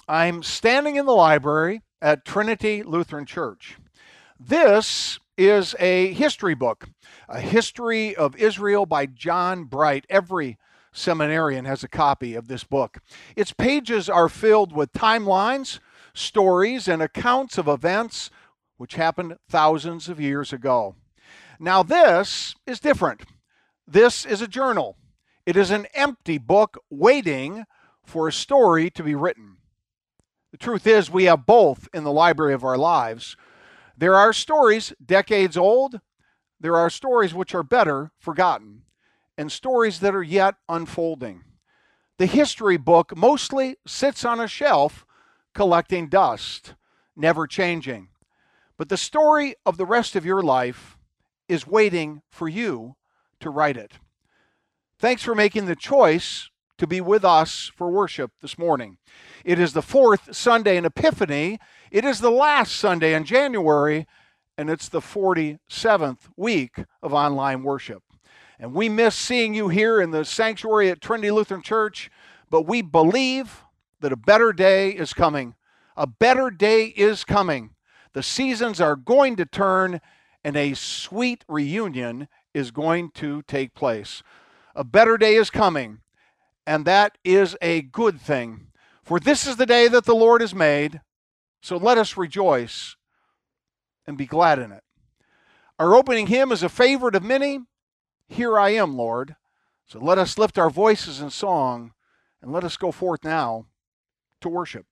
I'm standing in the library at Trinity Lutheran Church. This is a history book, a history of Israel by John Bright. Every seminarian has a copy of this book. Its pages are filled with timelines, stories, and accounts of events which happened thousands of years ago. Now, this is different. This is a journal. It is an empty book waiting for a story to be written. The truth is, we have both in the library of our lives. There are stories decades old, there are stories which are better forgotten, and stories that are yet unfolding. The history book mostly sits on a shelf collecting dust, never changing. But the story of the rest of your life is waiting for you to write it. Thanks for making the choice to be with us for worship this morning. It is the fourth Sunday in Epiphany. It is the last Sunday in January, and it's the 47th week of online worship. And we miss seeing you here in the sanctuary at Trinity Lutheran Church, but we believe that a better day is coming. A better day is coming. The seasons are going to turn, and a sweet reunion is going to take place. A better day is coming, and that is a good thing. For this is the day that the Lord has made, so let us rejoice and be glad in it. Our opening hymn is a favorite of many, Here I Am, Lord. So let us lift our voices in song, and let us go forth now to worship.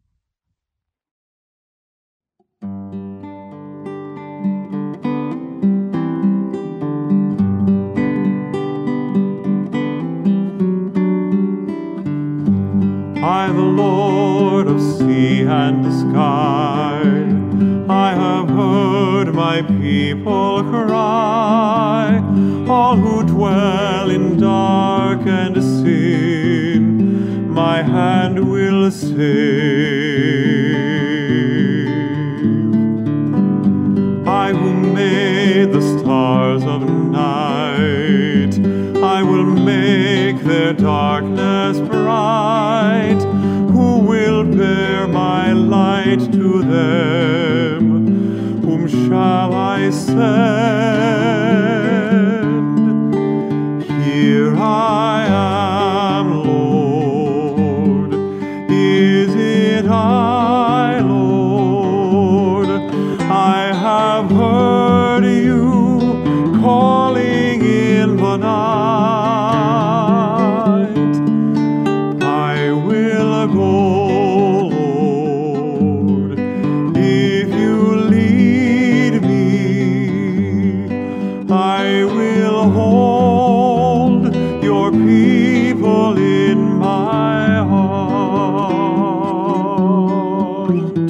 I, the Lord of sea and sky, I have heard my people cry, all who dwell in dark and sin, my hand will save. I who made the stars of night, I will make their darkness bright. Who will bear my light to them? Whom shall I send? Here I am, Lord. Is it I, Lord? I have heard you calling in the night. I will go, Lord, if you lead me. I will hold your people in my heart.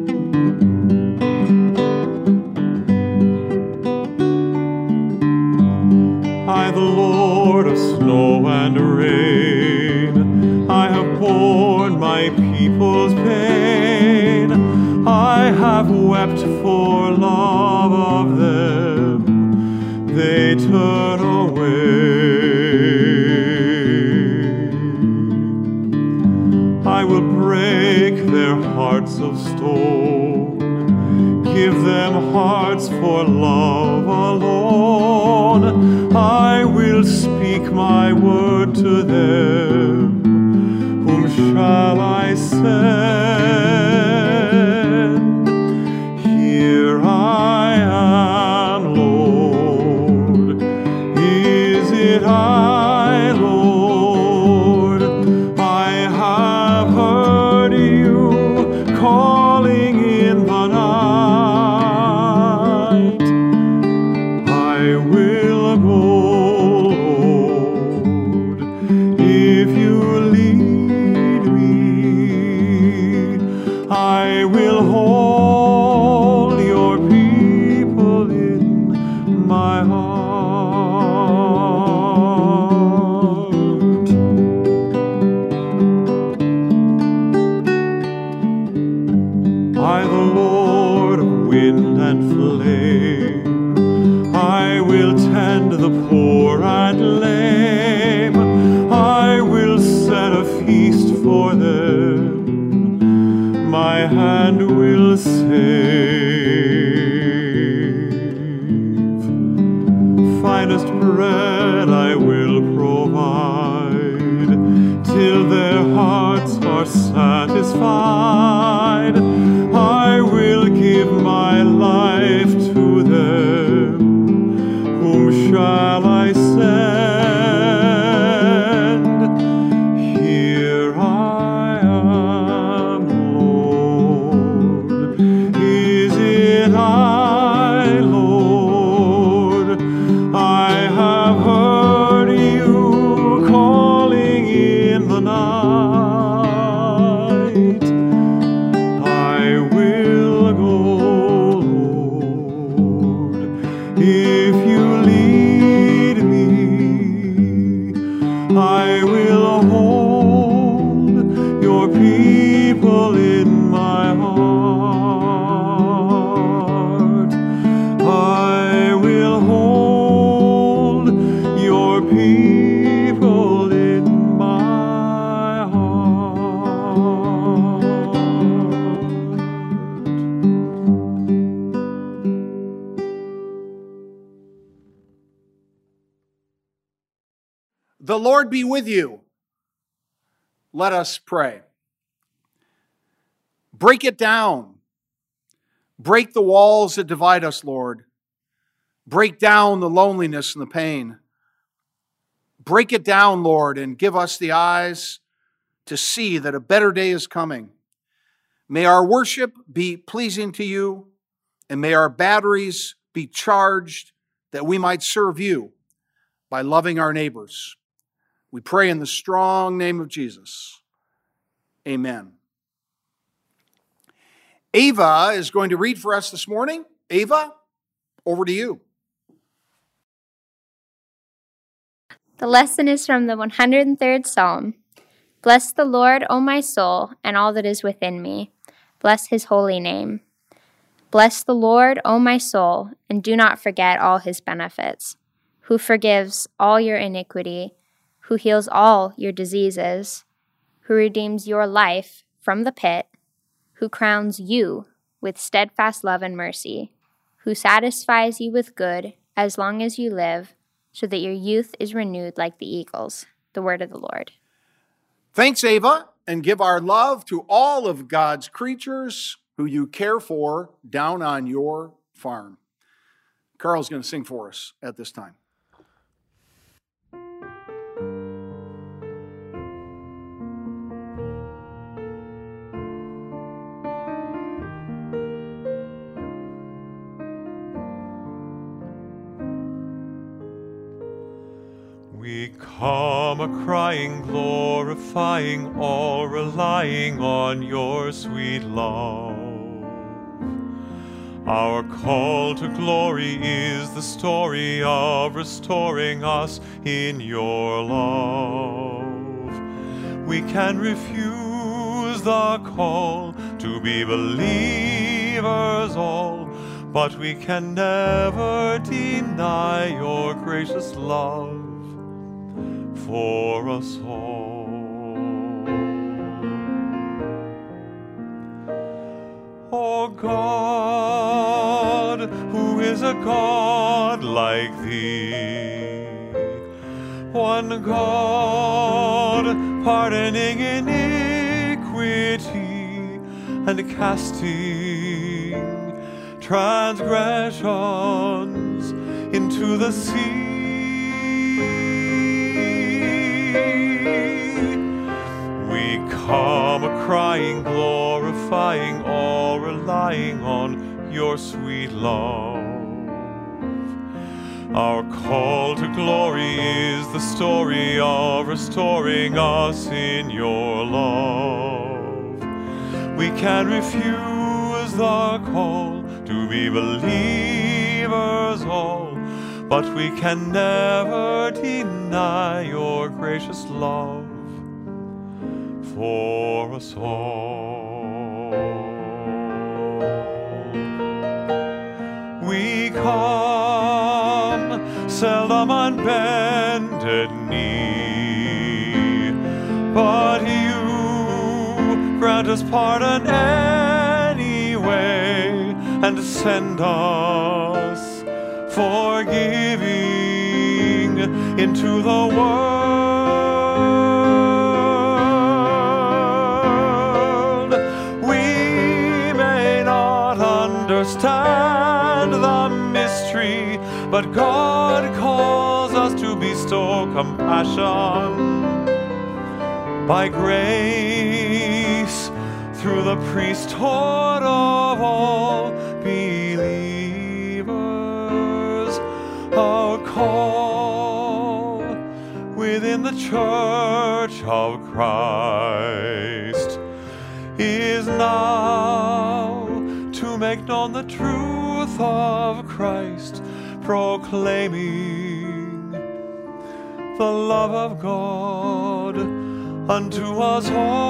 I, the Lord of snow and rain, I have borne my people's pain. I have wept for love of them. They turn away. I will break their hearts of stone, give them hearts for love alone. I will speak my word to them. Whom shall I send? Here I am, Lord. Is it I, Lord? I have heard you calling in the night. I will go, Lord, if you lead me. I will hold your people in my heart. I, the Lord of wind and flame, I will tend the poor and lame. I will set a feast for them. my hand will save. Finest bread I will provide, till their hearts are satisfied. I will give my life to them. Whom shall I send? Here I am, Lord. Is it I, Lord? I have heard you calling in the night. I will go, Lord, if you lead me. I will hold your people in my heart. I will hold your people in my heart. The Lord be with you. Let us pray. Break it down. Break the walls that divide us, Lord. Break down the loneliness and the pain. Break it down, Lord, and give us the eyes to see that a better day is coming. May our worship be pleasing to you, and may our batteries be charged that we might serve you by loving our neighbors. We pray in the strong name of Jesus. Amen. Ava is going to read for us this morning. Ava, over to you. The lesson is from the 103rd Psalm. Bless the Lord, O my soul, and all that is within me. Bless his holy name. Bless the Lord, O my soul, and do not forget all his benefits, who forgives all your iniquity, who heals all your diseases, who redeems your life from the pit, who crowns you with steadfast love and mercy, who satisfies you with good as long as you live, so that your youth is renewed like the eagles. The word of the Lord. Thanks, Ava, and give our love to all of God's creatures who you care for down on your farm. Carl's going to sing for us at this time. We come a-crying, glorifying, all relying on your sweet love. Our call to glory is the story of restoring us in your love. We can refuse the call to be believers all, but we can never deny your gracious love for us all. O God, who is a God like thee, one God pardoning iniquity and casting transgressions into the sea. We come a-crying, glorifying, all relying on your sweet love. Our call to glory is the story of restoring us in your love. We can refuse the call to be believers all, but we can never deny your gracious love for us all. We come seldom on bended knee, but you grant us pardon anyway, and send us forgiving into the world. We may not understand the mystery, but God calls us to bestow compassion by grace through the priesthood of all believers. Our call within the Church of Christ is now to make known the truth of Christ, proclaiming the love of God unto us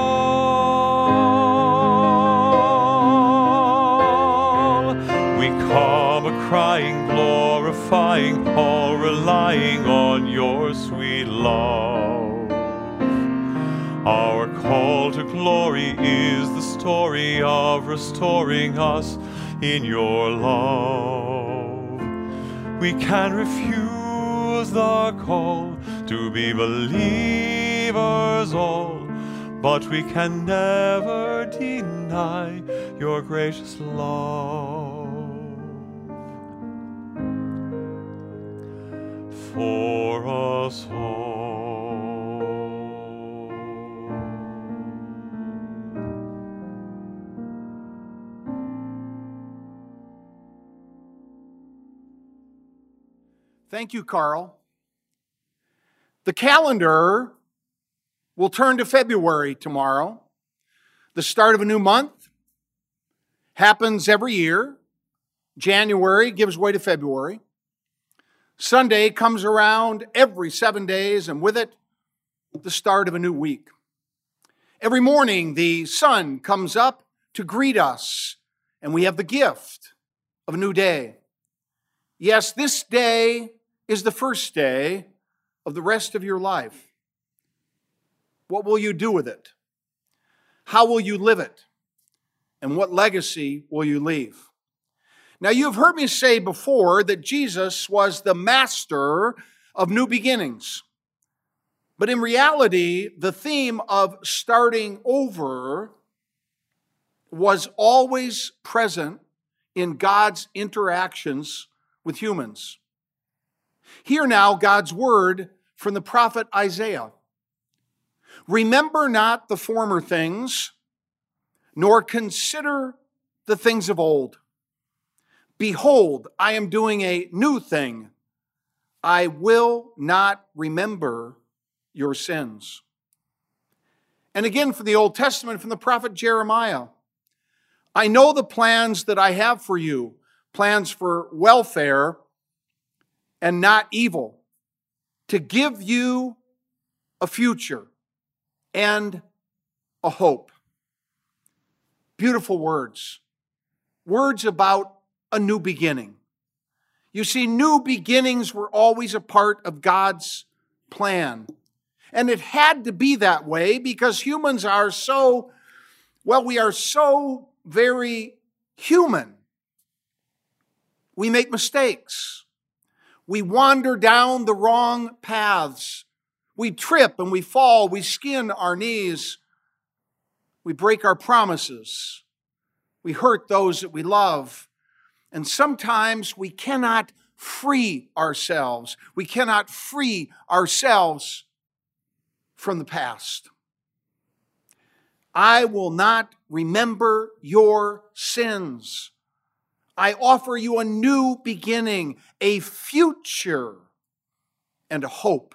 all. We come a-crying, glorifying, all relying on your sweet love. Our call to glory is the story of restoring us in your love. We can refuse the call to be believers all, but we can never deny your gracious love for us all. Thank you, Carl. The calendar will turn to February tomorrow. The start of a new month happens every year. January gives way to February. Sunday comes around every 7 days, and with it, the start of a new week. Every morning, the sun comes up to greet us, and we have the gift of a new day. Yes, this day is the first day of the rest of your life. What will you do with it? How will you live it? And what legacy will you leave? Now, you've heard me say before that Jesus was the master of new beginnings. But in reality, the theme of starting over was always present in God's interactions with humans. Hear now God's word from the prophet Isaiah. Remember not the former things, nor consider the things of old. Behold, I am doing a new thing. I will not remember your sins. And again from the Old Testament, from the prophet Jeremiah. I know the plans that I have for you, plans for welfare and not evil, to give you a future and a hope. Beautiful words. Words about a new beginning. You see, new beginnings were always a part of God's plan. And it had to be that way because humans are so, we are so very human. We make mistakes. We wander down the wrong paths. We trip and we fall. We skin our knees. We break our promises. We hurt those that we love. And sometimes we cannot free ourselves. We cannot free ourselves from the past. I will not remember your sins. I offer you a new beginning, a future, and a hope.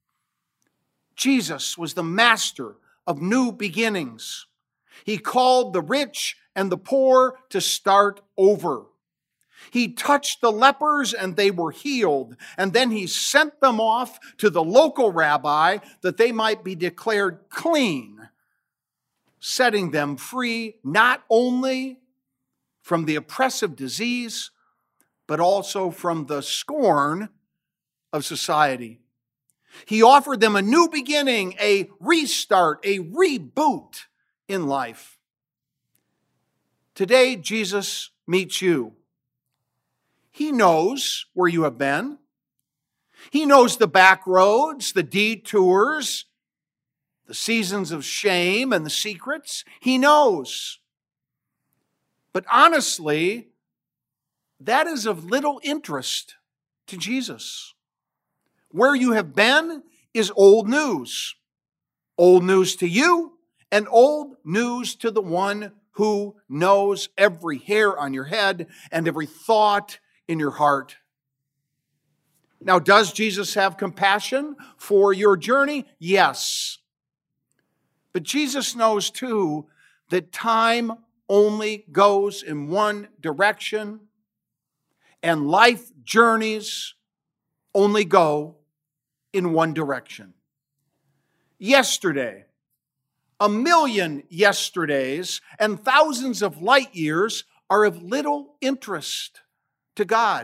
Jesus was the master of new beginnings. He called the rich and the poor to start over. He touched the lepers and they were healed. And then he sent them off to the local rabbi that they might be declared clean, setting them free not only from the oppressive disease, but also from the scorn of society. He offered them a new beginning, a restart, a reboot in life. Today, Jesus meets you. He knows where you have been. He knows the back roads, the detours, the seasons of shame and the secrets. He knows. But honestly, that is of little interest to Jesus. Where you have been is old news. Old news to you and old news to the one who knows every hair on your head and every thought in your heart. Now, does Jesus have compassion for your journey? Yes. But Jesus knows too that time only goes in one direction, and life journeys only go in one direction. Yesterday, a million yesterdays and thousands of light years are of little interest to God.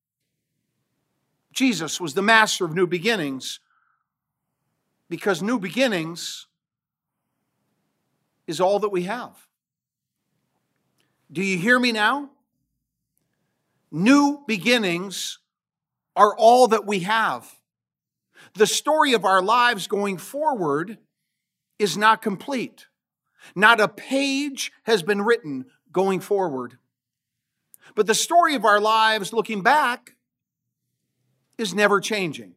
Jesus was the master of new beginnings because new beginnings is all that we have. Do you hear me now? New beginnings are all that we have. The story of our lives going forward is not complete. Not a page has been written going forward. But the story of our lives looking back is never changing.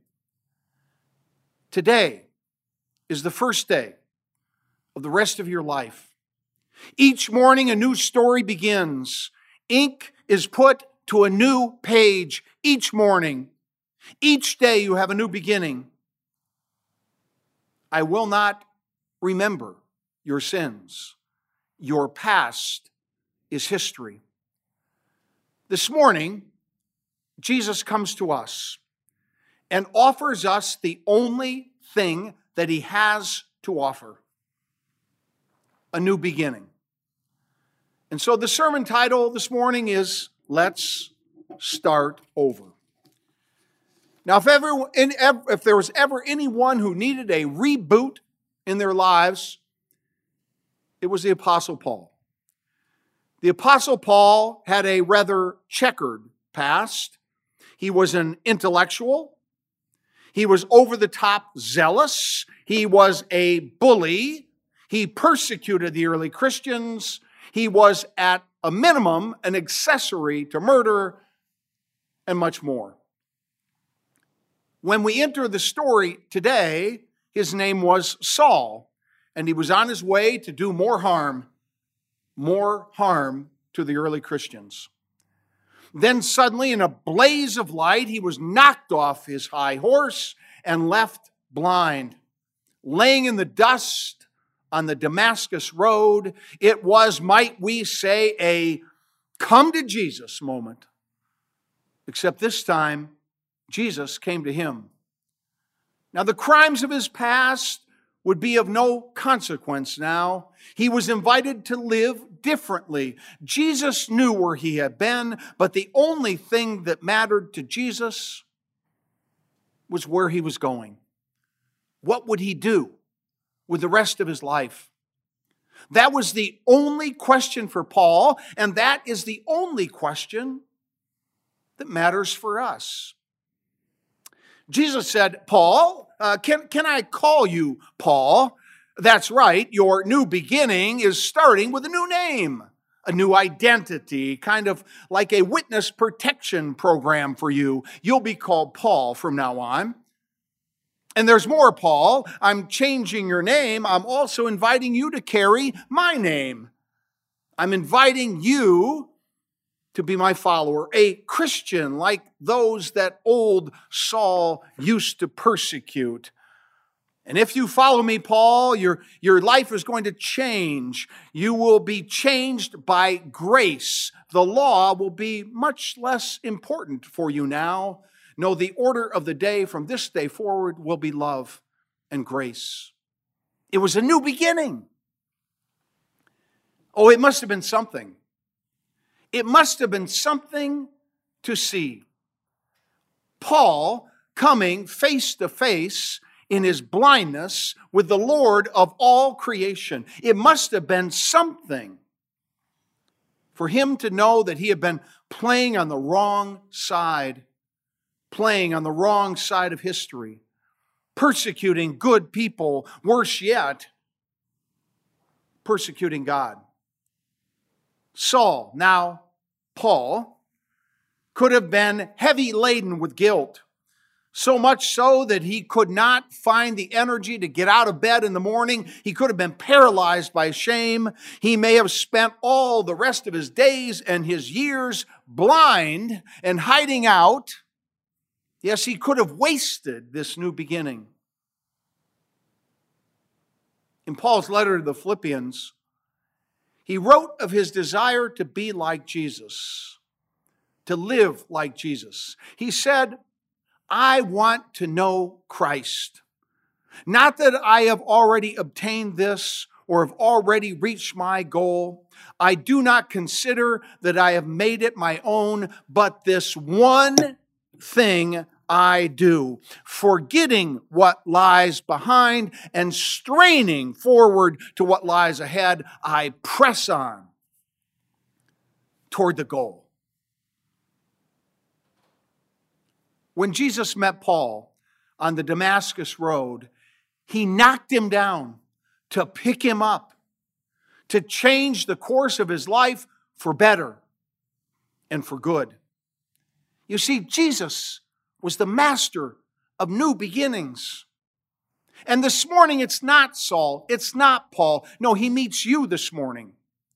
Today is the first day of the rest of your life. Each morning a new story begins. Ink is put to a new page each morning. Each day you have a new beginning. I will not remember your sins. Your past is history. This morning, Jesus comes to us and offers us the only thing that he has to offer: a new beginning. And so the sermon title this morning is Let's Start Over. Now, if there was ever anyone who needed a reboot in their lives, it was the Apostle Paul. The Apostle Paul had a rather checkered past. He was an intellectual. He was over-the-top zealous. He was a bully. He persecuted the early Christians. He was, at a minimum, an accessory to murder, and much more. When we enter the story today, his name was Saul, and he was on his way to do more harm to the early Christians. Then suddenly, in a blaze of light, he was knocked off his high horse and left blind, laying in the dust on the Damascus road. It was, might we say, a come to Jesus moment. Except this time, Jesus came to him. Now, the crimes of his past would be of no consequence now. He was invited to live differently. Jesus knew where he had been, but the only thing that mattered to Jesus was where he was going. What would he do with the rest of his life? That was the only question for Paul, and that is the only question that matters for us. Jesus said, Paul, can I call you Paul? That's right, your new beginning is starting with a new name, a new identity, kind of like a witness protection program for you. You'll be called Paul from now on. And there's more, Paul. I'm changing your name. I'm also inviting you to carry my name. I'm inviting you to be my follower, a Christian like those that old Saul used to persecute. And if you follow me, Paul, your life is going to change. You will be changed by grace. The law will be much less important for you now. No, the order of the day from this day forward will be love and grace. It was a new beginning. Oh, it must have been something. It must have been something to see. Paul coming face to face in his blindness with the Lord of all creation. It must have been something for him to know that he had been playing on the wrong side of history, persecuting good people, worse yet, persecuting God. Saul, now Paul, could have been heavy laden with guilt, so much so that he could not find the energy to get out of bed in the morning. He could have been paralyzed by shame. He may have spent all the rest of his days and his years blind and hiding out. Yes, he could have wasted this new beginning. In Paul's letter to the Philippians, he wrote of his desire to be like Jesus, to live like Jesus. He said, I want to know Christ. Not that I have already obtained this or have already reached my goal. I do not consider that I have made it my own, but this one thing I do, forgetting what lies behind and straining forward to what lies ahead, I press on toward the goal. When Jesus met Paul on the Damascus road, he knocked him down to pick him up, to change the course of his life for better and for good. You see, Jesus was the master of new beginnings. And this morning, it's not Saul, it's not Paul. No, he meets you this morning.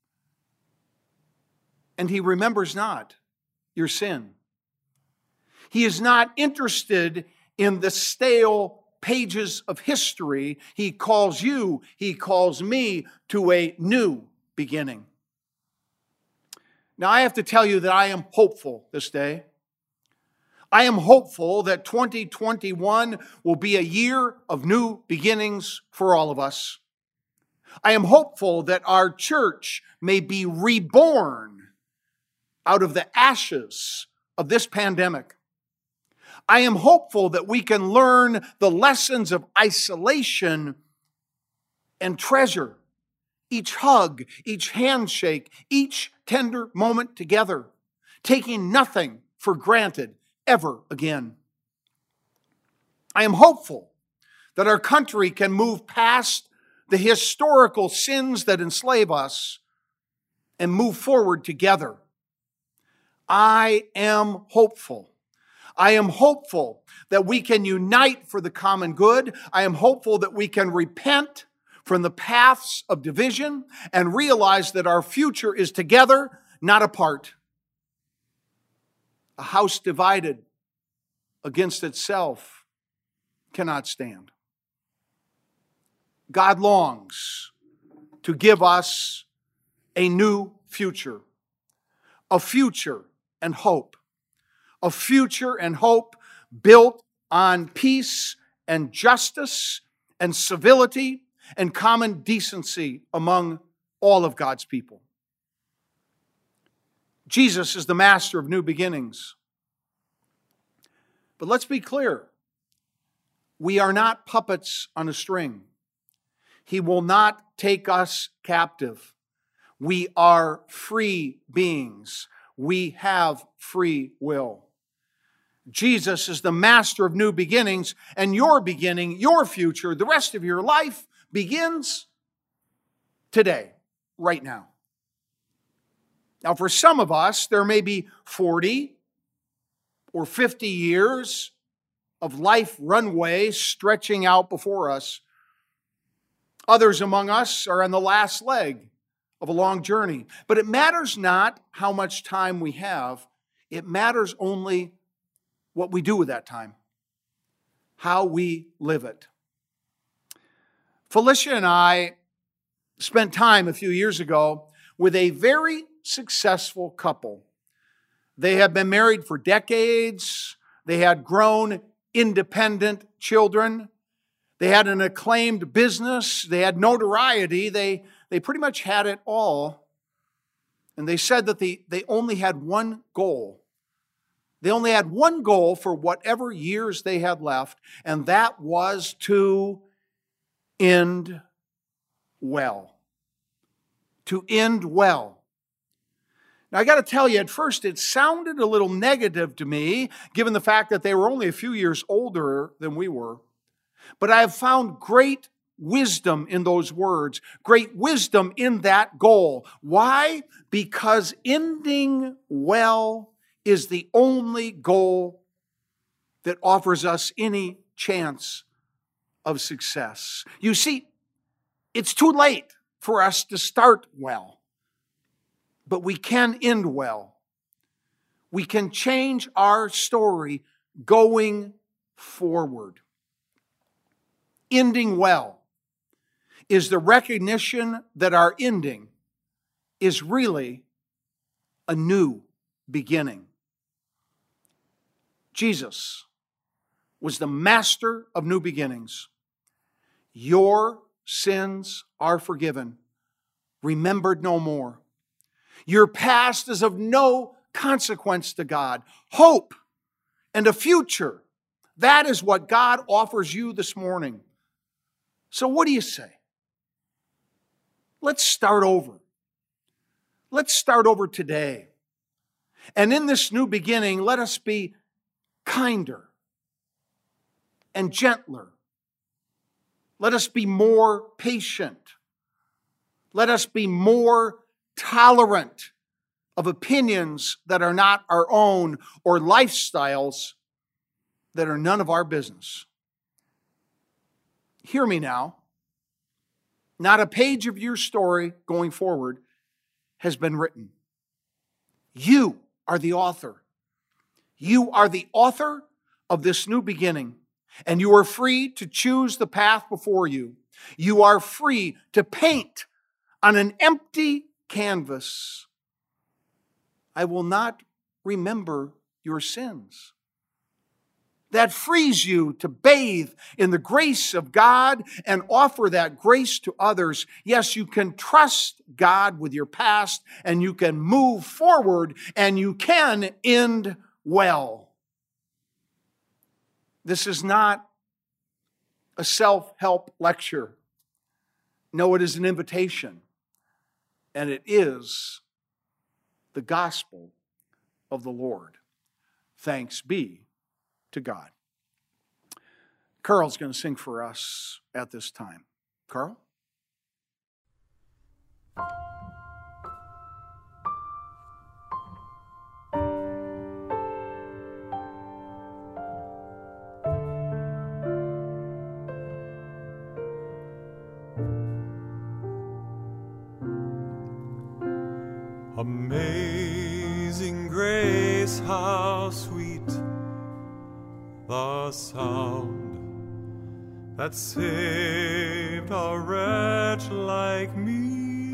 And he remembers not your sin. He is not interested in the stale pages of history. He calls you, he calls me to a new beginning. Now, I have to tell you that I am hopeful this day. I am hopeful that 2021 will be a year of new beginnings for all of us. I am hopeful that our church may be reborn out of the ashes of this pandemic. I am hopeful that we can learn the lessons of isolation and treasure each hug, each handshake, each tender moment together, taking nothing for granted ever again. I am hopeful that our country can move past the historical sins that enslave us and move forward together. I am hopeful. I am hopeful that we can unite for the common good. I am hopeful that we can repent from the paths of division and realize that our future is together, not apart. A house divided against itself cannot stand. God longs to give us a new future, a future and hope, a future and hope built on peace and justice and civility and common decency among all of God's people. Jesus is the master of new beginnings. But let's be clear. We are not puppets on a string. He will not take us captive. We are free beings. We have free will. Jesus is the master of new beginnings, and your beginning, your future, the rest of your life begins today, right now. Now, for some of us, there may be 40 or 50 years of life runway stretching out before us. Others among us are on the last leg of a long journey. But it matters not how much time we have. It matters only what we do with that time, how we live it. Felicia and I spent time a few years ago with a very successful couple. They have been married for decades. They had grown independent children. They had an acclaimed business. They had notoriety. They pretty much had it all. And they said that they only had one goal. They only had one goal for whatever years they had left, and that was to end well. To end well. Now, I got to tell you, at first it sounded a little negative to me, given the fact that they were only a few years older than we were. But I have found great wisdom in those words, great wisdom in that goal. Why? Because ending well is the only goal that offers us any chance of success. You see, it's too late for us to start well, but we can end well. We can change our story going forward. Ending well is the recognition that our ending is really a new beginning. Jesus was the master of new beginnings. Your sins are forgiven, remembered no more. Your past is of no consequence to God. Hope and a future, that is what God offers you this morning. So what do you say? Let's start over. Let's start over today. And in this new beginning, let us be kinder and gentler. Let us be more patient. Let us be more tolerant of opinions that are not our own or lifestyles that are none of our business. Hear me now. Not a page of your story going forward has been written. You are the author. You are the author of this new beginning, and you are free to choose the path before you. You are free to paint on an empty canvas. I will not remember your sins. That frees you to bathe in the grace of God and offer that grace to others. Yes, you can trust God with your past, and you can move forward, and you can end well. This is not a self-help lecture. No, it is an invitation, and it is the gospel of the Lord. Thanks be to God. Carl's going to sing for us at this time. Carl? Amazing grace, how sweet the sound that saved a wretch like me.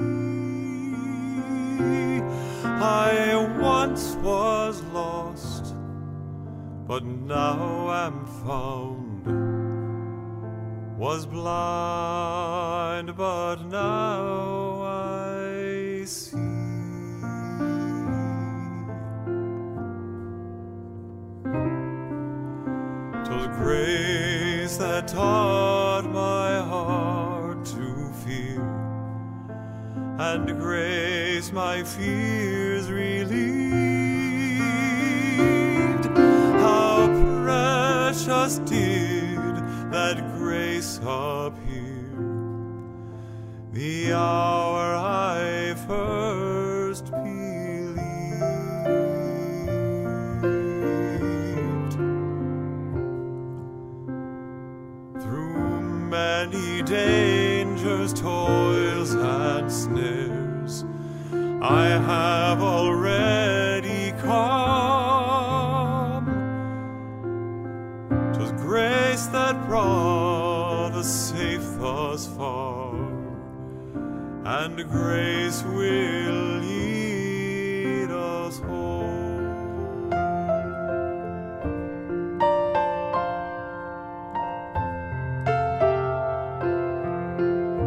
I once was lost, but now am found. Was blind, but now I see. 'Twas grace that taught my heart to fear, and grace my fears relieved. How precious did that grace appear, the hour I first believed. Through many dangers, toils, and snares, I have already come. 'Twas grace that brought us safe thus far, and grace will lead us home.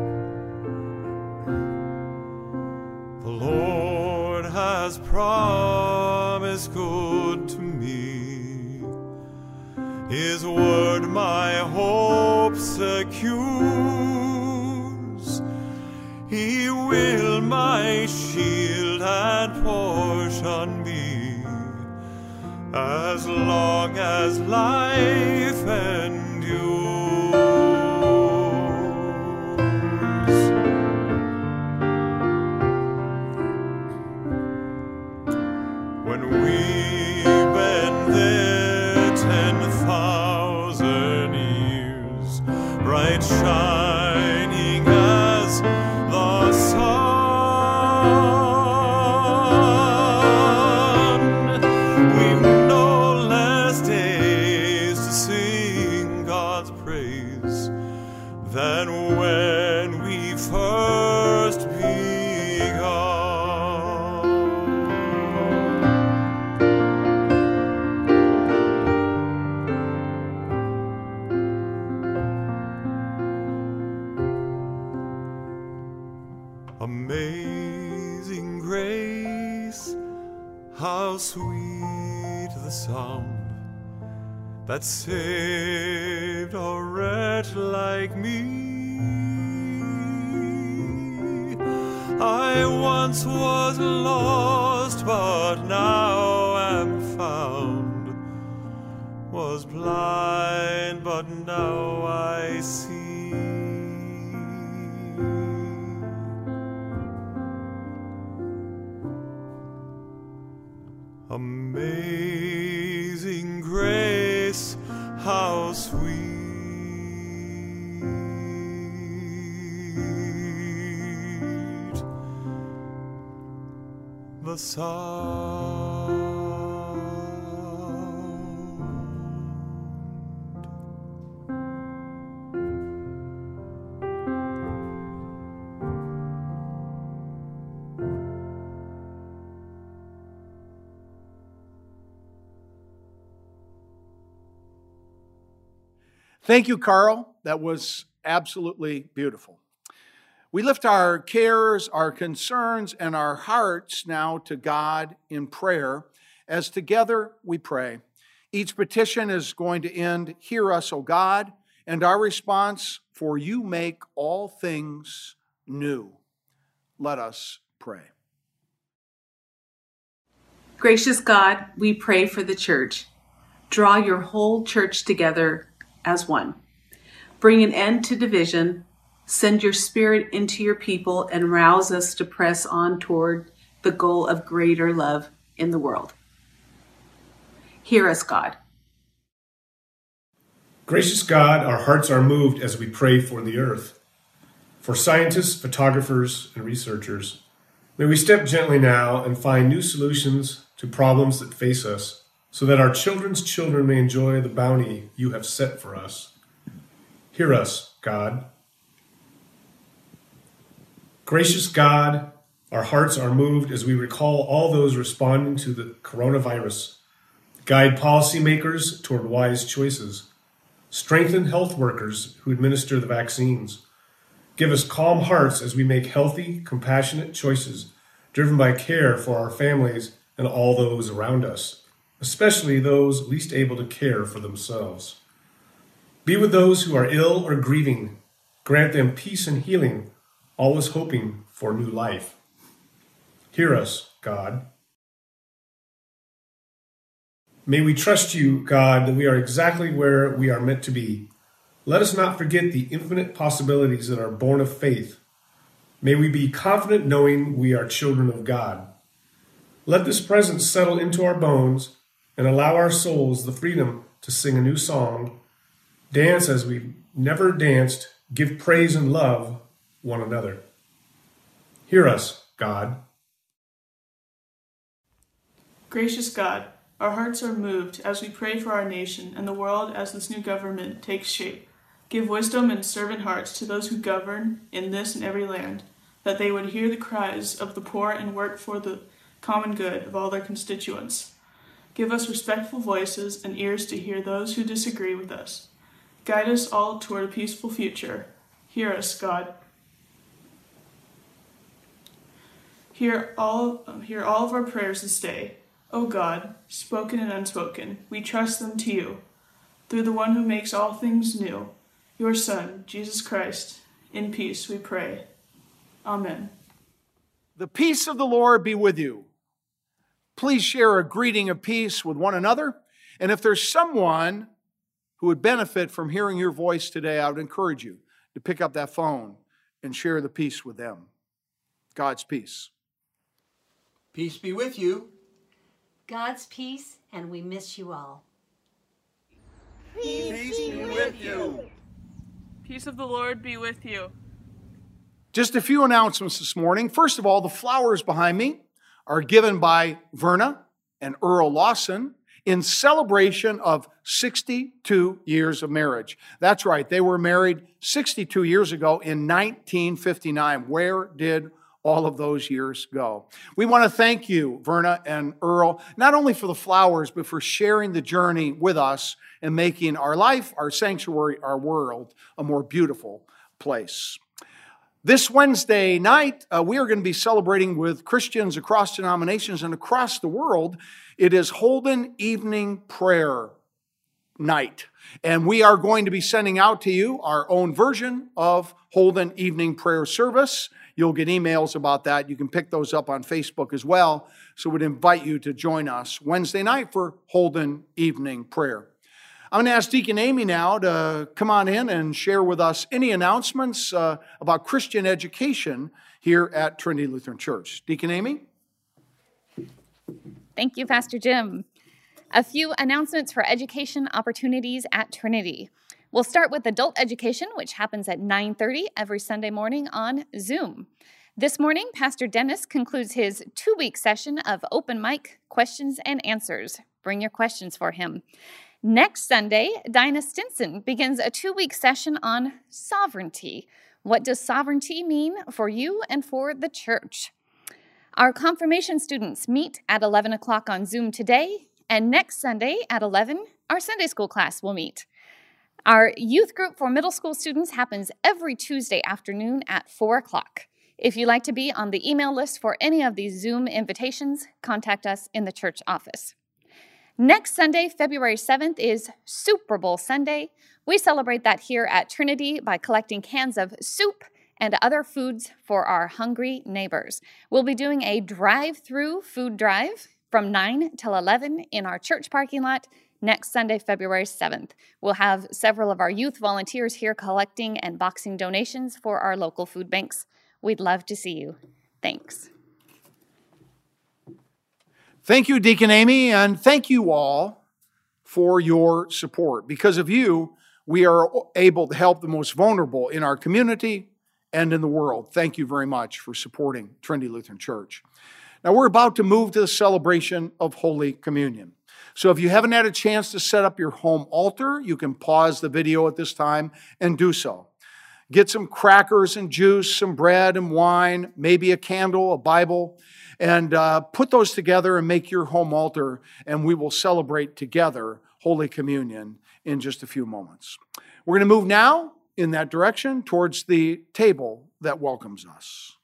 The Lord has promised arm is good to me. His word my hope secures. He will my shield and portion be, as long as life endures. When we've been there 10,000 years, bright shining as the sun, we've no less days to sing God's praise than when we first begun. Amazing grace, how sweet the sound that saved a wretch like me. I once was lost, but now am found, was blind, but now I see. Amazing grace, how sweet the sound. Thank you, Carl. That was absolutely beautiful. We lift our cares, our concerns, and our hearts now to God in prayer as together we pray. Each petition is going to end, "Hear us, O God," and our response, "For you make all things new." Let us pray. Gracious God, we pray for the church. Draw your whole church together as one. Bring an end to division. Send your spirit into your people and rouse us to press on toward the goal of greater love in the world. Hear us, God. Gracious God, our hearts are moved as we pray for the earth, for scientists, photographers, and researchers. May we step gently now and find new solutions to problems that face us, so that our children's children may enjoy the bounty you have set for us. Hear us, God. Gracious God, our hearts are moved as we recall all those responding to the coronavirus. Guide policymakers toward wise choices. Strengthen health workers who administer the vaccines. Give us calm hearts as we make healthy, compassionate choices, driven by care for our families and all those around us, especially those least able to care for themselves. Be with those who are ill or grieving. Grant them peace and healing, always hoping for new life. Hear us, God. May we trust you, God, that we are exactly where we are meant to be. Let us not forget the infinite possibilities that are born of faith. May we be confident knowing we are children of God. Let this presence settle into our bones and allow our souls the freedom to sing a new song, dance as we've never danced, give praise and love one another. Hear us, God. Gracious God, our hearts are moved as we pray for our nation and the world as this new government takes shape. Give wisdom and servant hearts to those who govern in this and every land, that they would hear the cries of the poor and work for the common good of all their constituents. Give us respectful voices and ears to hear those who disagree with us. Guide us all toward a peaceful future. Hear us, God. Hear all of our prayers this day. O God, spoken and unspoken, we trust them to you. Through the one who makes all things new, your Son, Jesus Christ, in peace we pray. Amen. The peace of the Lord be with you. Please share a greeting of peace with one another. And if there's someone who would benefit from hearing your voice today, I would encourage you to pick up that phone and share the peace with them. God's peace. Peace be with you. God's peace, and we miss you all. Peace be with you. Peace of the Lord be with you. Just a few announcements this morning. First of all, the flowers behind me are given by Verna and Earl Lawson in celebration of 62 years of marriage. That's right, they were married 62 years ago in 1959. Where did all of those years go? We want to thank you, Verna and Earl, not only for the flowers, but for sharing the journey with us and making our life, our sanctuary, our world a more beautiful place. This Wednesday night, we are going to be celebrating with Christians across denominations and across the world. It is Holden Evening Prayer Night. And we are going to be sending out to you our own version of Holden Evening Prayer Service. You'll get emails about that. You can pick those up on Facebook as well. So we'd invite you to join us Wednesday night for Holden Evening Prayer. I'm going to ask Deacon Amy now to come on in and share with us any announcements about Christian education here at Trinity Lutheran Church. Deacon Amy? Thank you, Pastor Jim. A few announcements for education opportunities at Trinity. We'll start with adult education, which happens at 9:30 every Sunday morning on Zoom. This morning, Pastor Dennis concludes his 2-week session of open mic questions and answers. Bring your questions for him. Next Sunday, Dinah Stinson begins a 2-week session on sovereignty. What does sovereignty mean for you and for the church? Our confirmation students meet at 11 o'clock on Zoom today, and next Sunday at 11, our Sunday school class will meet. Our youth group for middle school students happens every Tuesday afternoon at 4 o'clock. If you'd like to be on the email list for any of these Zoom invitations, contact us in the church office. Next Sunday, February 7th, is Super Bowl Sunday. We celebrate that here at Trinity by collecting cans of soup and other foods for our hungry neighbors. We'll be doing a drive-through food drive from 9 till 11 in our church parking lot next Sunday, February 7th. We'll have several of our youth volunteers here collecting and boxing donations for our local food banks. We'd love to see you. Thanks. Thank you, Deacon Amy, and thank you all for your support. Because of you, we are able to help the most vulnerable in our community and in the world. Thank you very much for supporting Trinity Lutheran Church. Now, we're about to move to the celebration of Holy Communion. So if you haven't had a chance to set up your home altar, you can pause the video at this time and do so. Get some crackers and juice, some bread and wine, maybe a candle, a Bible, and put those together and make your home altar, and we will celebrate together Holy Communion in just a few moments. We're going to move now in that direction towards the table that welcomes us.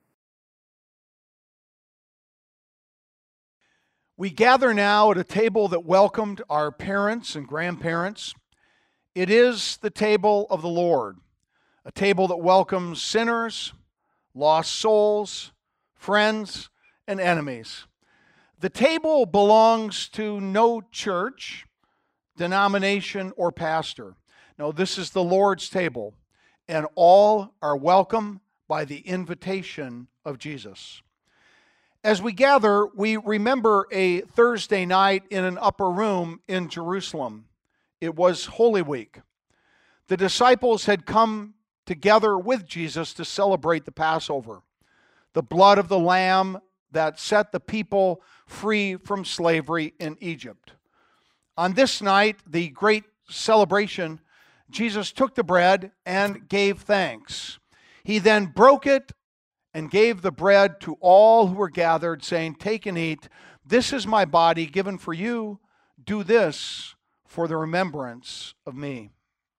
We gather now at a table that welcomed our parents and grandparents. It is the table of the Lord, a table that welcomes sinners, lost souls, friends, and enemies. The table belongs to no church, denomination, or pastor. No, this is the Lord's table, and all are welcome by the invitation of Jesus. As we gather, we remember a Thursday night in an upper room in Jerusalem. It was Holy Week. The disciples had come together with Jesus to celebrate the Passover, the blood of the Lamb that set the people free from slavery in Egypt. On this night, the great celebration, Jesus took the bread and gave thanks. He then broke it and gave the bread to all who were gathered, saying, "Take and eat. This is my body given for you. Do this for the remembrance of me."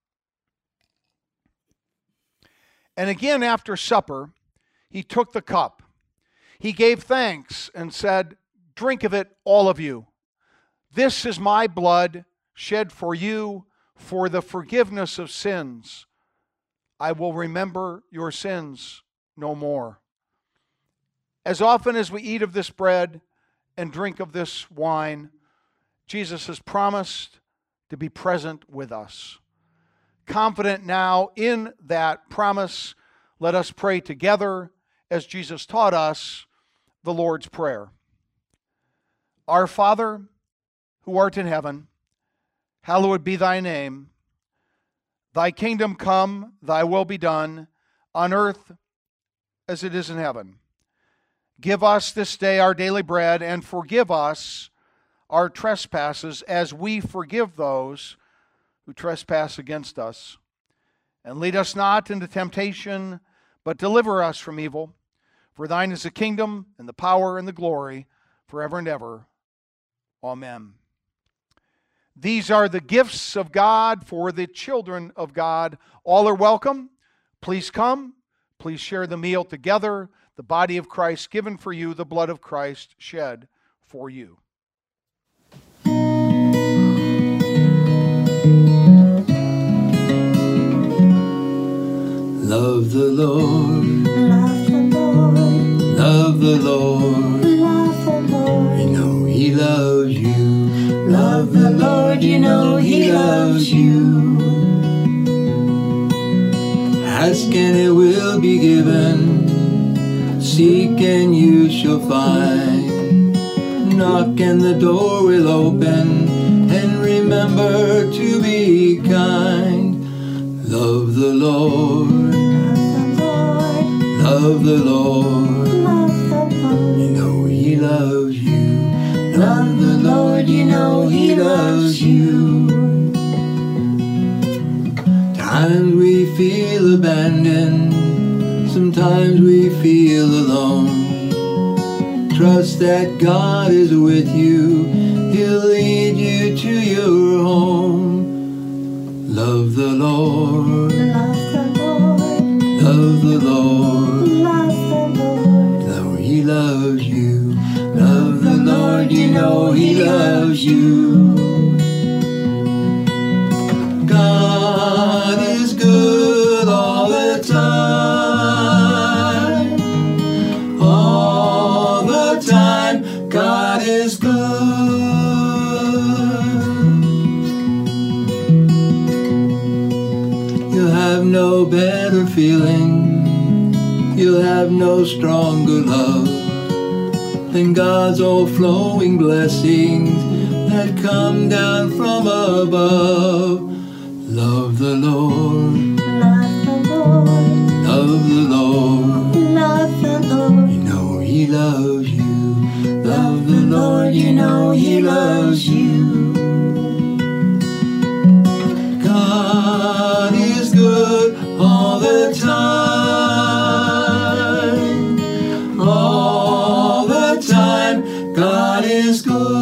And again after supper, he took the cup. He gave thanks and said, Drink of it, all of you. This is my blood shed for you for the forgiveness of sins. I will remember your sins no more. As often as we eat of this bread and drink of this wine, Jesus has promised to be present with us. Confident now in that promise, let us pray together as Jesus taught us the Lord's Prayer. Our Father, who art in heaven, hallowed be thy name. Thy kingdom come, thy will be done, on earth as it is in heaven. Give us this day our daily bread, and forgive us our trespasses as we forgive those who trespass against us. And lead us not into temptation, but deliver us from evil. For thine is the kingdom, and the power, and the glory, forever and ever. Amen. These are the gifts of God for the children of God. All are welcome. Please come. Please share the meal together. The body of Christ given for you, the blood of Christ shed for you. Love the Lord. Love the Lord. Love the Lord. Love the Lord. You know He loves you. Love the Lord, you know He loves you. Ask and it will be given. Seek and you shall find. Knock and the door will open. And remember to be kind. Love the Lord. Love the Lord. Love the Lord. Love the Lord. You know He loves you. Love the Lord, you know He loves you. Times we feel abandoned. Sometimes we feel alone. Trust that God is with you. He'll lead you to your home. Love the Lord. Love the Lord. Love the Lord. Love the Lord. Know He loves you. Love the Lord, You know He loves you. God is good all the time. All the time, God is good. You'll have no better feeling. You'll have no stronger love than God's all flowing blessings that come down from above. Love the Lord. Love the Lord. Love the Lord. Love the Lord. You know He loves you. Love the Lord, you know He loves you. God is good all the time. All the time, God is good.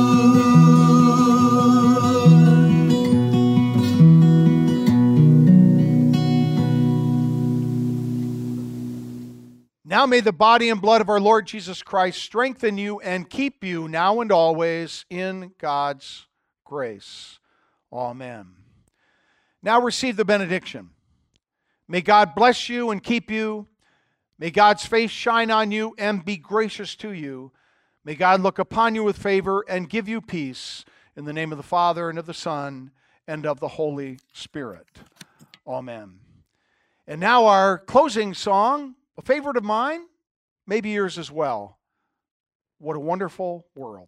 Now may the body and blood of our Lord Jesus Christ strengthen you and keep you now and always in God's grace. Amen. Now receive the benediction. May God bless you and keep you. May God's face shine on you and be gracious to you. May God look upon you with favor and give you peace. In the name of the Father, and of the Son, and of the Holy Spirit. Amen. And now our closing song, a favorite of mine, maybe yours as well. What a Wonderful World.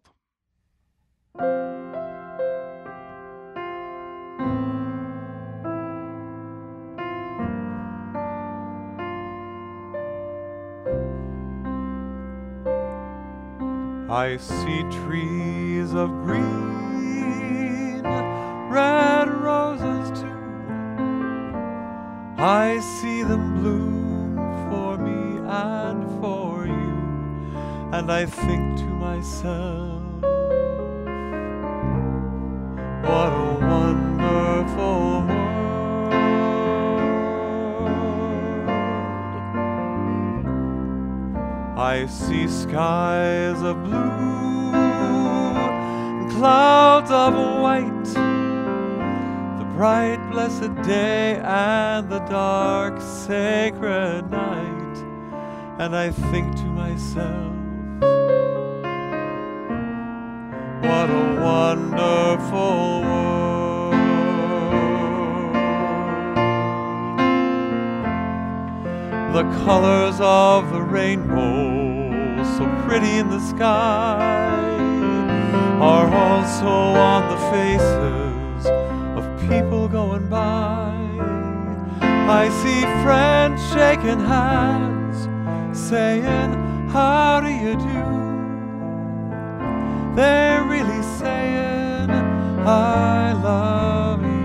I see trees of green, red roses too. I see them bloom for me and for you, and I think to myself, what a wonderful world. I see skies of blue and clouds of white, the bright blessed day and the dark sacred night. And I think to myself, what a wonderful world. The colors of the rainbow, so pretty in the sky, are also on the faces of people going by. I see friends shaking hands, saying, how do you do? They're really saying, I love you.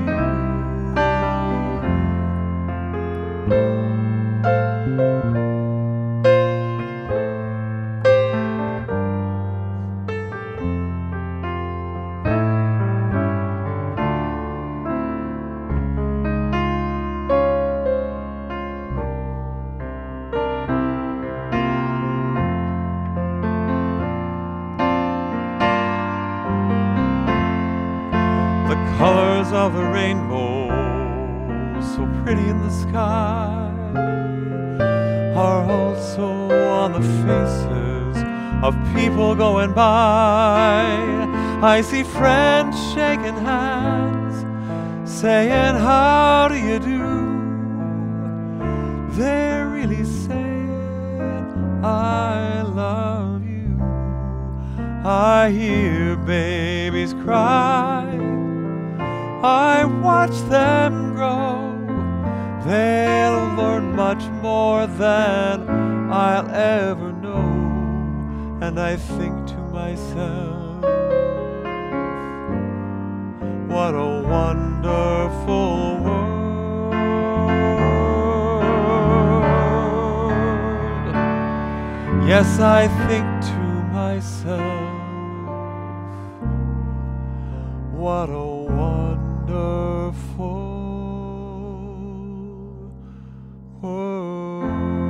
Colors of the rainbow, so pretty in the sky, are also on the faces of people going by. I see friends shaking hands, saying, how do you do? They're really saying, I love you. I hear babies cry, I watch them grow. They'll learn much more than I'll ever know. And I think to myself, what a wonderful world. Yes, I think to myself, what a wonderful world.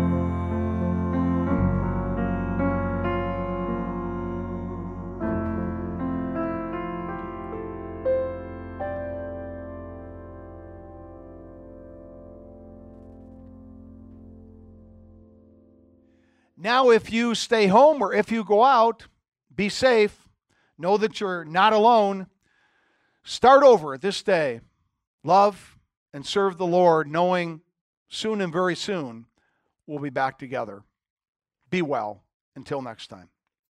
Now, if you stay home or if you go out, be safe. Know that you're not alone. Start over this day. Love and serve the Lord, knowing soon and very soon we'll be back together. Be well. Until next time.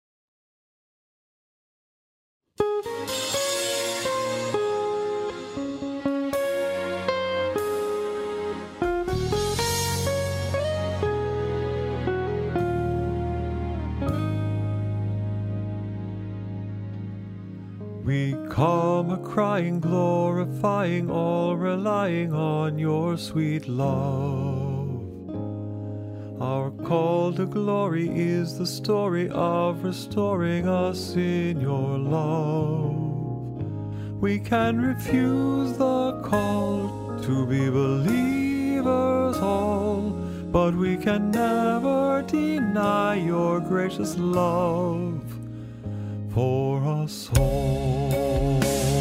We come a-crying, glorifying, all relying on your sweet love. Our call to glory is the story of restoring us in your love. We can refuse the call to be believers all, but we can never deny your gracious love for us all.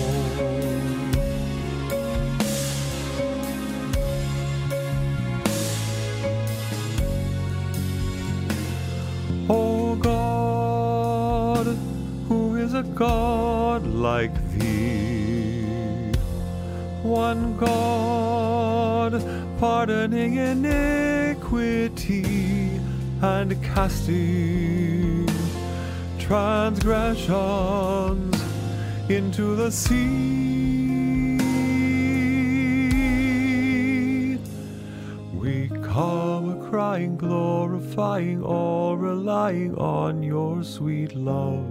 O God, who is a God like thee, one God, pardoning iniquity and casting transgressions into the sea. We come a-crying, glorifying, all relying on your sweet love.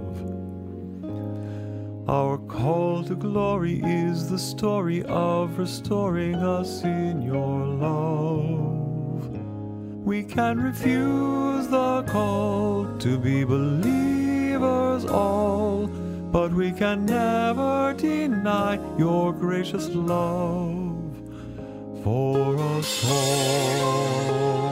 Our call to glory is the story of restoring us in your love. We can refuse the call to be believers all, but we can never deny your gracious love for us all.